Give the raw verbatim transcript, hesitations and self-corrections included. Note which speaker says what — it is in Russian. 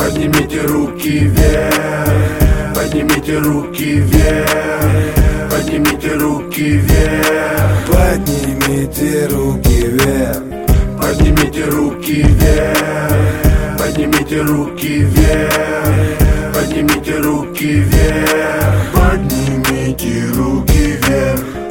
Speaker 1: Поднимите руки вверх, поднимите руки вверх, поднимите руки вверх,
Speaker 2: Поднимите руки вверх,
Speaker 1: поднимите руки вверх, поднимите руки вверх, поднимите руки вверх, поднимите руки вверх.